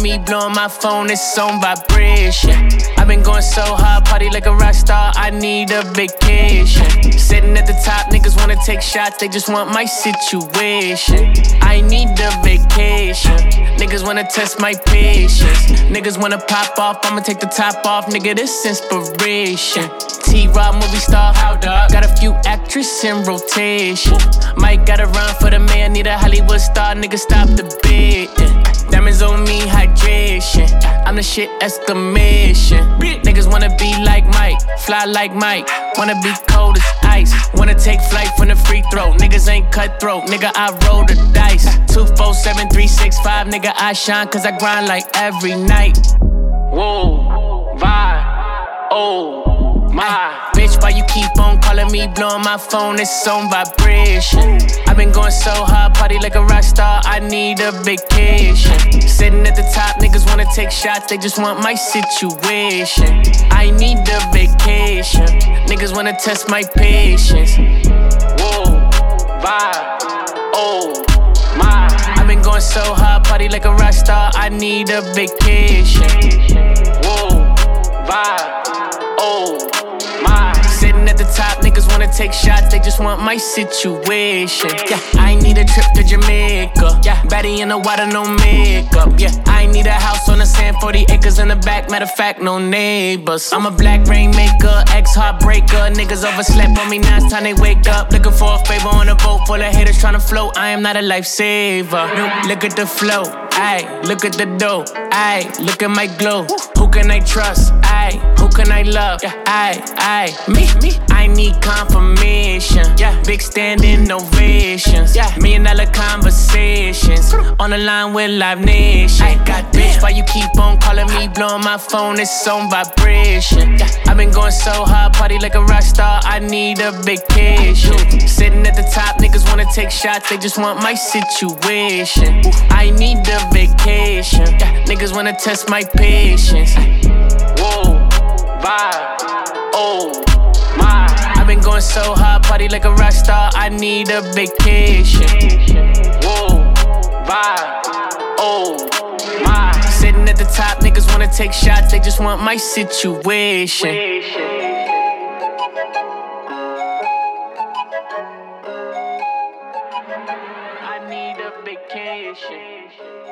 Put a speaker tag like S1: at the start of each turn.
S1: me, blowing my phone, it's on vibration. I've been going so hard, party like a rock star, I need a vacation. Sitting at the top, niggas wanna take shots, they just want my situation. I need a vacation. Niggas wanna test my patience. Niggas wanna pop off, I'ma take the top off, nigga, this inspiration. T-Rob movie star, got a few actresses in rotation. Might gotta run for the man, need a Hollywood star, nigga, stop the bait. Diamonds on me, hydration. I'm the shit, exclamation. Niggas wanna be like Mike, fly like Mike. Wanna be cold as ice. Wanna take flight from the free throw. Niggas ain't cutthroat, nigga, I roll the dice. 247 365, nigga, I shine cause I grind like every night. Whoa, vibe, oh my. Bitch, why you keep on calling me, blowing my phone, it's on vibration. I've been going so hard, party like a rock star, I need a vacation. Sitting at the top, niggas wanna take shots, they just want my situation. I need a vacation. Niggas wanna test my patience. Whoa, vibe, oh my. I've been going so hard, party like a rock star, I need a vacation. Whoa, vibe, oh my. Sitting at the top, niggas wanna take shots, they just want my situation. Yeah, I need a trip to Jamaica. Yeah, baddie in the water, no makeup. Yeah, I need a house on the sand, 40 acres in the back. Matter of fact, no neighbors. I'm a black rainmaker, ex-heartbreaker. Niggas overslept on me, now it's time they wake up. Looking for a favor on a boat full of haters trying to float. I am not a lifesaver. Look at the flow, ayy, look at the dough, ayy, look at my glow. Who can I trust? Ayy, who can I love? Ayy, me. I need confirmation. Yeah, big standing ovations. Yeah, $1 million conversations. On the line with Live Nation. I got bitch, why you keep on calling me, blowing my phone, it's on vibration. Yeah, I've been going so hard, party like a rock star, I need a vacation. Sitting at the top, niggas wanna take shots, they just want my situation. I need a vacation. Yeah, niggas wanna test my patience. Whoa, vibe, oh my. I've been going so hard, party like a rock star, I need a vacation. Whoa, vibe, oh my. Sitting at the top, niggas wanna take shots, they just want my situation. I need a vacation.